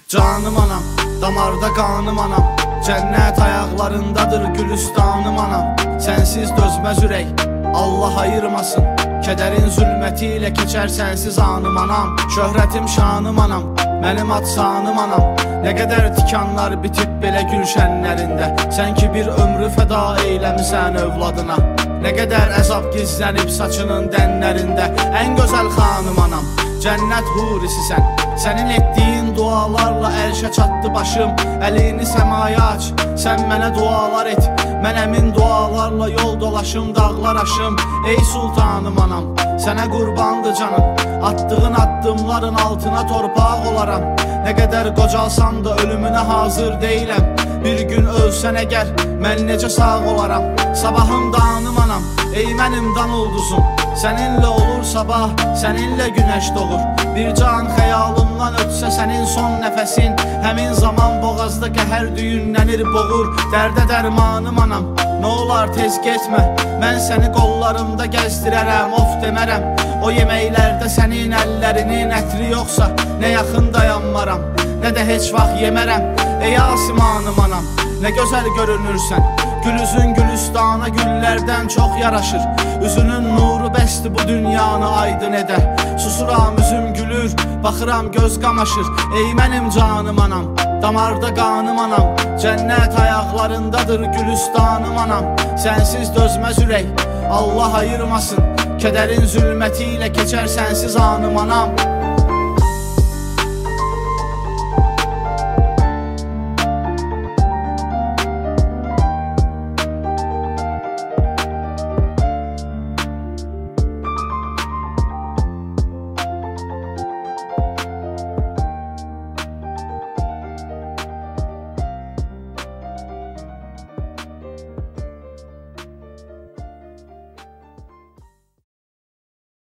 Canım anam, damarda qanım anam, cənnət ayaqlarındadır gülüstanım anam. Sənsiz dözməz ürək, Allah ayırmasın, kədərin zülməti ilə keçər sənsiz anım anam. Şöhrətim şanım anam, mənim adsanım anam. Nə qədər tikanlar bitib belə gülşənlərində, sən ki bir ömrü fəda eyləmisən övladına. Nə qədər əzab gizlənib saçının dənlərində, ən gözəl xanım anam, cənnət hurisisən. Sənin etdiyin dualarla ərşə çatdı başım, əlini səmaya aç, sən mənə dualar et. Mən əmin dualarla yol dolaşım, dağlar aşım. Ey sultanım anam, sənə qurbandı canım, attığın addımların altına torpaq olaram. Nə qədər qocalsam da ölümünə hazır deyiləm, bir gün ölsən əgər, mən necə sağ olaram. Sabahım danım anam, ey mənim dan ulduzum, səninlə olur sabah, səninlə günəş doğur. Bir can xəyalımdan ötsə sənin son nəfəsin, həmin zaman boğazda qəhər düyünlənir boğur. Dərdə dərmanım anam, nə olar tez getmə, mən səni qollarımda gəzdirərəm, of demərəm. O yeməklərdə sənin əllərinin ətri yoxsa, nə yaxın dayanmaram, nə də heç vaxt yemərəm. Ey asimanım anam, nə gözəl görünürsən, gül üzün gülüstana güllərdən çox yaraşır. Üzünün nuru bəsdir bu dünyanı aydın edə. Susuram üzüm gülür, baxıram göz qamaşır. Ey mənim canım anam, damarda qanım anam, cənnət ayaqlarındadır gülüstanım anam. Sənsiz dözməz ürək, Allah ayırmasın, kədərin zülməti ilə keçər sənsiz anım anam.